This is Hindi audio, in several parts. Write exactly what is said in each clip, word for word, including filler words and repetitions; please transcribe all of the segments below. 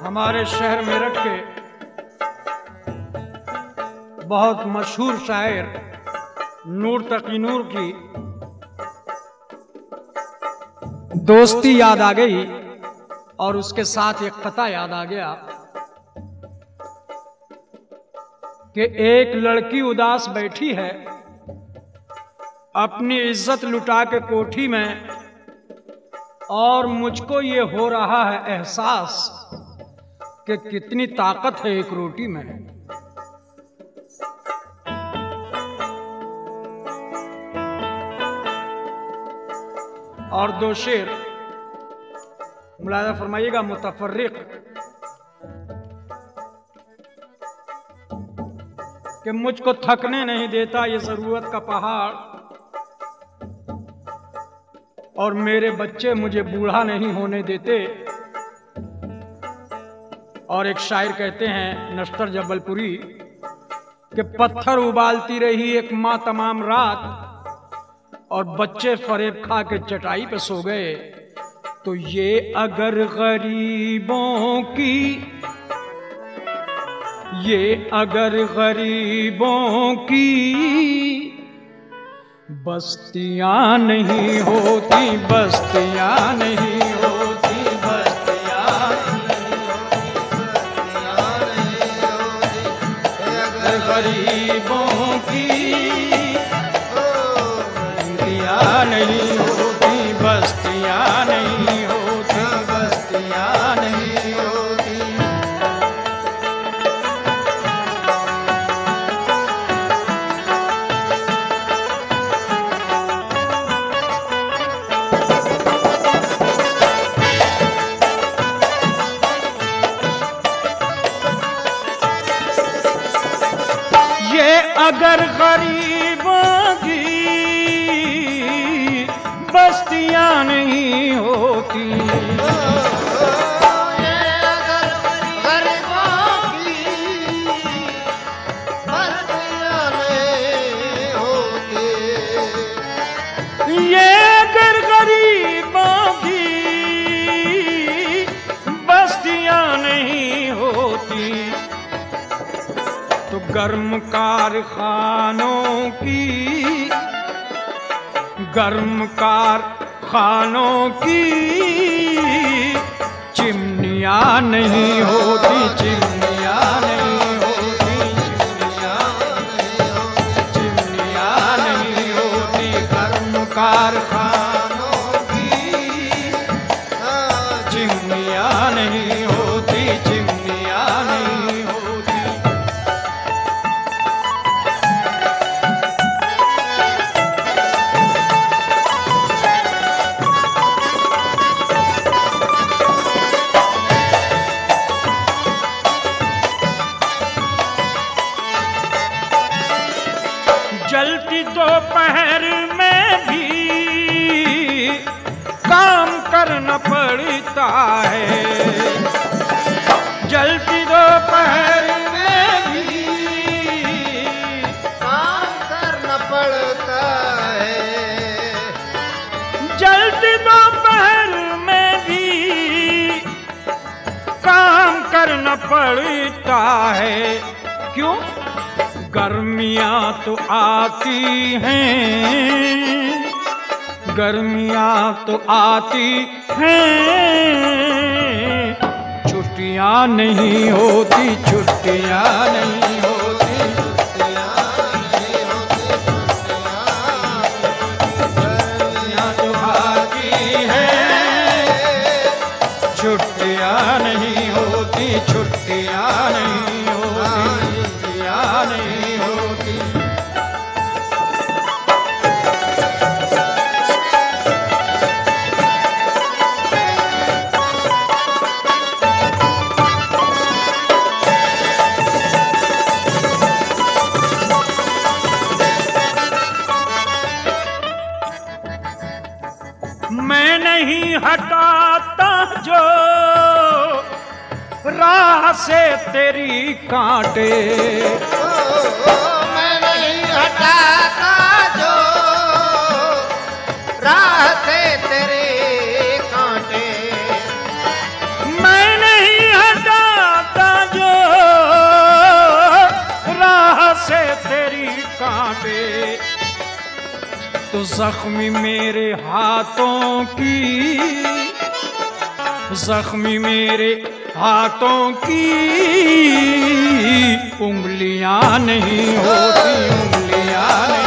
हमारे शहर मेरठ के बहुत मशहूर शायर नूर तकी नूर की दोस्ती याद आ गई और उसके साथ एक कथा याद आ गया कि एक लड़की उदास बैठी है अपनी इज्जत लुटा के कोठी में, और मुझको ये हो रहा है एहसास कि कितनी ताकत है एक रोटी में। और दो शेर मुलाजा फरमाइएगा। मुतफर्रिक कि मुझको थकने नहीं देता ये जरूरत का पहाड़, और मेरे बच्चे मुझे बूढ़ा नहीं होने देते। और एक शायर कहते हैं नश्तर जबलपुरी कि पत्थर उबालती रही एक माँ तमाम रात, और बच्चे फरेब खा के चटाई पे सो गए। तो ये अगर गरीबों की ये अगर गरीबों की बस्तियां नहीं होती, बस्तियां नहीं होती, बस्तियां नहीं होती, गरीबों की बस्तियां नहीं होती, बस्तियां नहीं होती, बस्तियां नहीं होती। अगर गरीबों की बस्तियां नहीं होती, ये अगर गरीबों की बस्तियां नहीं होती, ये अगर गरीबों की बस्तियां नहीं होती, तो गर्म कारखानों की गर्म कारखानों की चिमनियां नहीं होती, चिमनियां नहीं होती, चिमनियां नहीं होती, गर्म कारखानों की चिमनियां नहीं होती, चिमनियां नहीं होती। जलती दोपहर में भी काम करना पड़ता है, जलती दोपहर में भी काम करना पड़ता है, जलती दोपहर में भी काम करना पड़ता है। क्यों? गर्मियां तो आती हैं, गर्मियां तो आती हैं, छुट्टियां नहीं होती, छुट्टियां नहीं होती, गर्मियां तो आती हैं, छुट्टियां नहीं होती, छुट्टियां नहीं होती, छुट्टियां नहीं होती। मैं नहीं हटाता जो राह से तेरी कांटे, मैं नहीं हटाता जो राह से तेरे कांटे, मैं नहीं हटाता तो जख्मी मेरे हाथों की, जख्मी मेरे हाथों की उंगलियां नहीं होती, उंगलियां नहीं,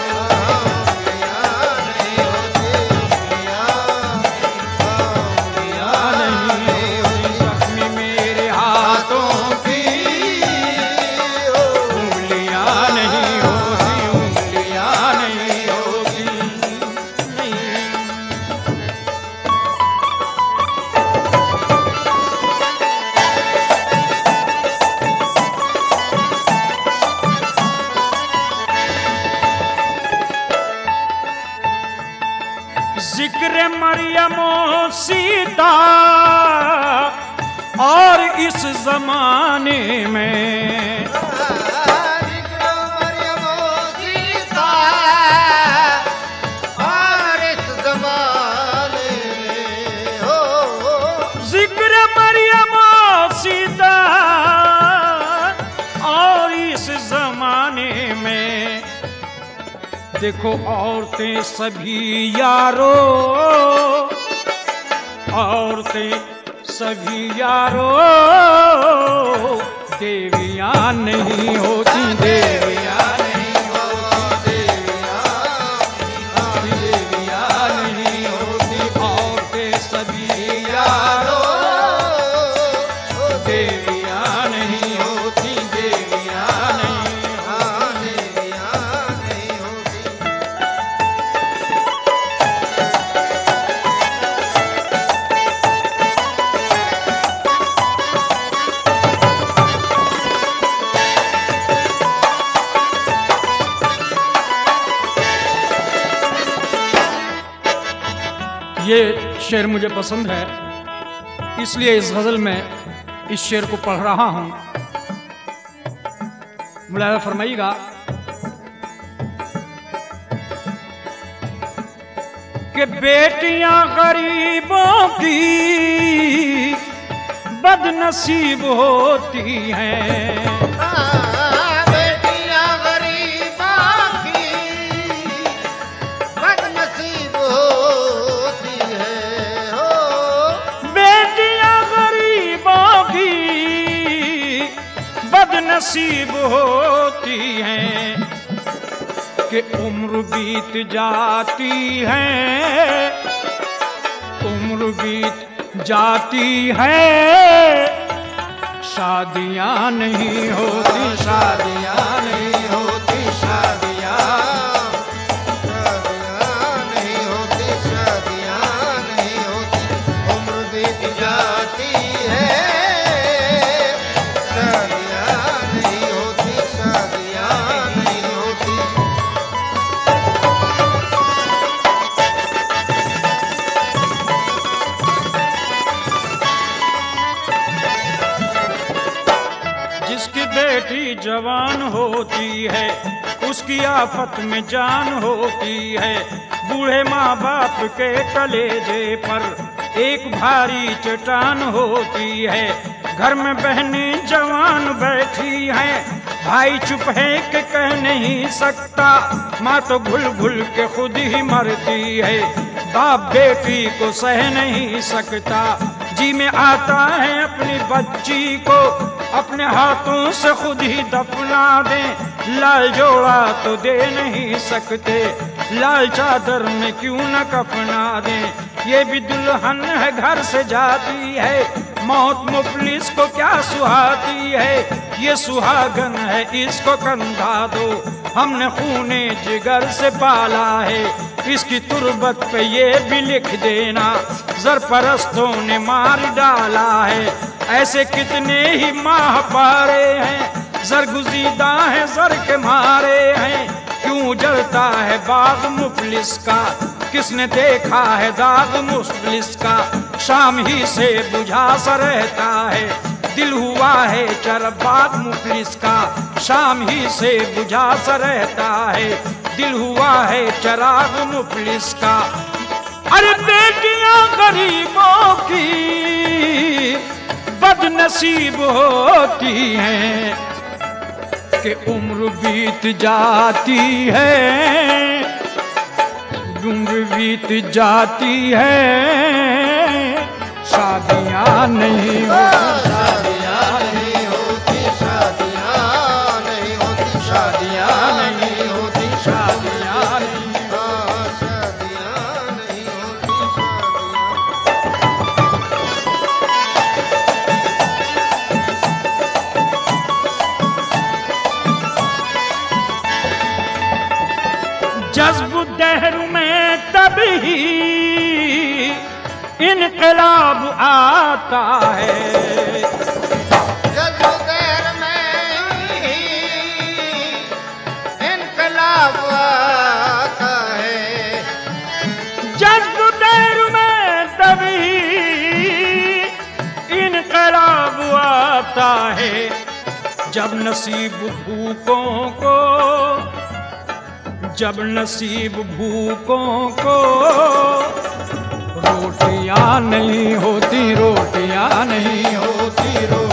जिक्र मरियम सीता और इस जमाने में, जिक्र मरियम सीता और इस जमाने में हो, जिक्र मरियम सीता और इस जमाने में, देखो औरतें सभी यारो, औरतें सभी यारो देवियां नहीं होती, देवियां नहीं होती, देवियां नहीं होती, औरतें सभी यारो देवियां नहीं होती, देवियां नहीं होती। ये शेर मुझे पसंद है, इसलिए इस गजल में इस शेर को पढ़ रहा हूं। मुलाहिजा फरमाइएगा। कि बेटियां गरीबों की बदनसीब होती हैं, बेटियां गरीबों की बदनसीब होती है हो, बेटियां गरीबों की बदनसीब होती हैं, कि उम्र बीत जाती है, उम्र बीत जाती है, शादियां नहीं होती, शादियां नहीं होती, शादियां शादियां नहीं होती, शादियां नहीं होती, उम्र बीत जाती है, शादियां नहीं होती, शादियां नहीं होती। जिसकी बेटी जवान होती है उसकी आफत में जान होती है, बूढ़े माँ बाप के कलेजे पर एक भारी चट्टान होती है, घर में बहनें जवान बैठी हैं, भाई चुप है कि कह नहीं सकता, माँ तो घुल घुल के खुद ही मरती है, बाप बेटी को सह नहीं सकता, जी में आता है अपनी बच्ची को अपने हाथों से खुद ही दफना दें, लाल जोड़ा तो दे नहीं सकते, लाल चादर में क्यों न कफना दें, ये भी दुल्हन है घर से जाती है, मौत मुफलिस को क्या सुहाती है, ये सुहागन है इसको कंधा दो, हमने खूने जिगर से पाला है, इसकी तुरबत पे ये भी लिख देना जर परस्तों ने मार डाला है, ऐसे कितने ही माह पारे हैं, जरगुजीदा है जर के मारे हैं, क्यों जलता है बाग मुफलिस का, किसने देखा है दाग मुफलिस का, शाम ही से बुझा सा रहता है, दिल हुआ है चरबाग मुफलिस का, शाम ही से बुझा सा रहता है, दिल हुआ है चराग मुफलिस का। अरे बेटियां गरीबों की बदनसीब होती हैं, कि उम्र बीत जाती है, बीत जाती है, शादियां नहीं होती, शादियां नहीं होती, शादियां नहीं होती, शादियां नहीं होती, शादियां नहीं। हाँ, शादियां नहीं होती, शादियां। जज्ब दहर में तभी इनकलाब आता है, जज्ब दहर में ही इनकलाब आता है। जज्ब दहर में तभी इनकलाब आता है, जब नसीब भूखों को, जब नसीब भूखों को रोटियां नहीं होती, रोटियां नहीं होती, होती रो